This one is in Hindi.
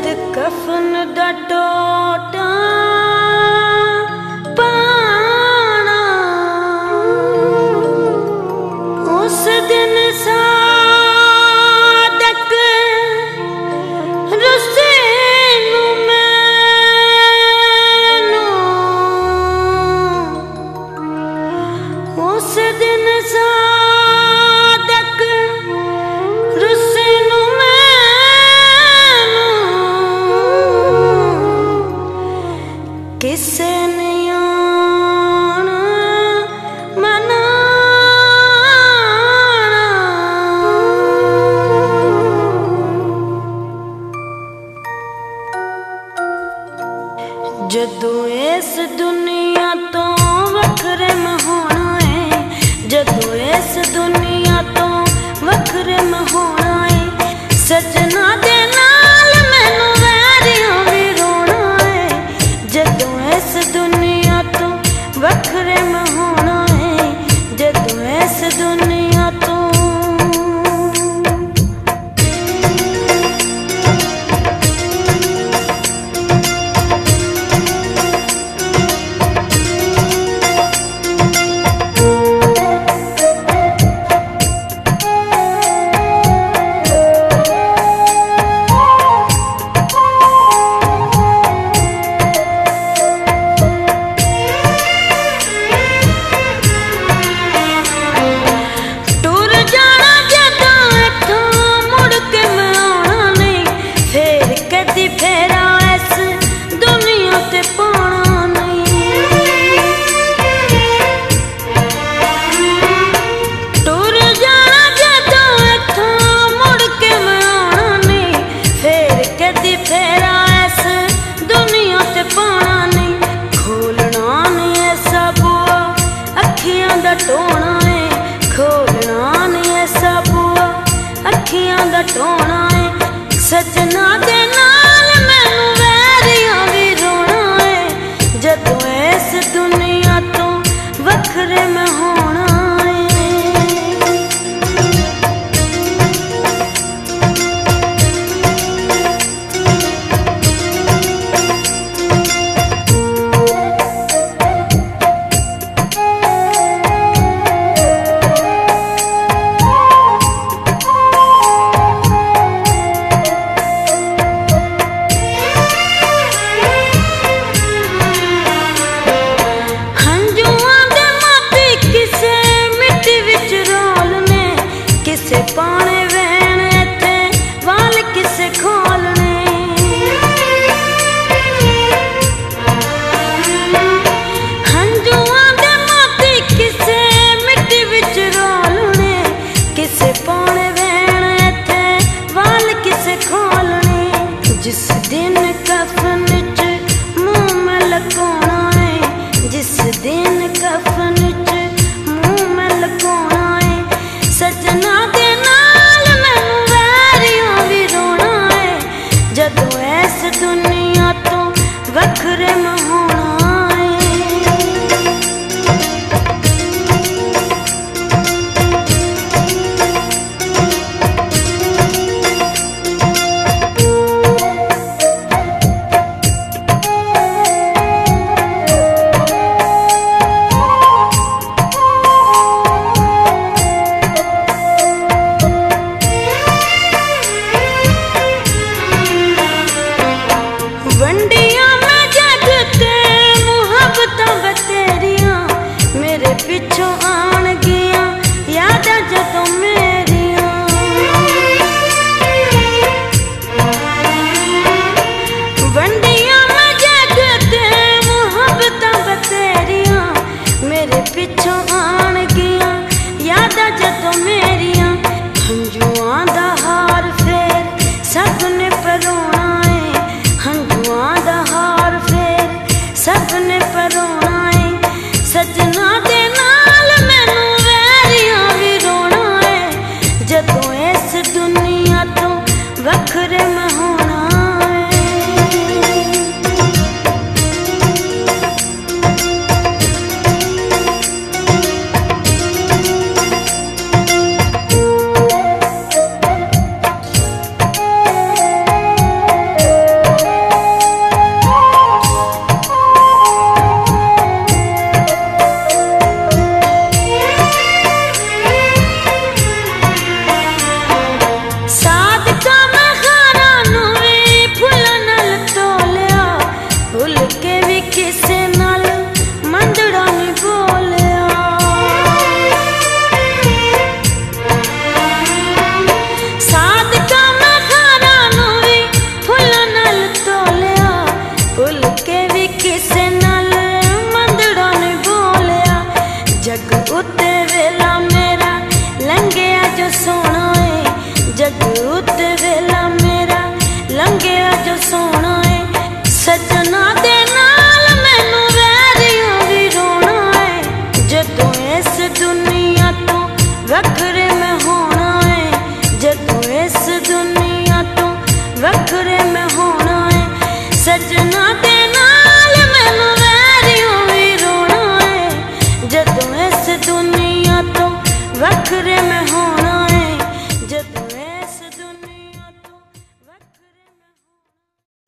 कफन दा टोटा पाना उस दिन सादक रुसे नू मैनू उस दिन सादक रुसे नू किसे नहीं आना मनाना जदों इस दुनिया तो वखरे में होना है जदों इस दुनिया तो वखरे में होना है सजना दे नाल मैनू वैरियों भी रोना है जदों इस दुनिया तो वखरे में होना है जदों इस दुनिया तो टोना है खोलना नहीं ऐसा बुआ अखियां दा टोना है सजना दे नाल मैनू वैरियां भी रोना है जदों इस दुनिया तो वखरे में होना पाने वहन इत्थे वाल किसे खोलने हंजुआं दे मोती किसे मिट्टी विच रोलने किसे पाने वहन इत्थे वाल किसे खोलने जिस दिन कफन च मुंह में लकोना है जिस दिन कफन च मुंह में लकोना है सजना दे जदों इस दुनिया तो वखरे में होना दे नाल मैनू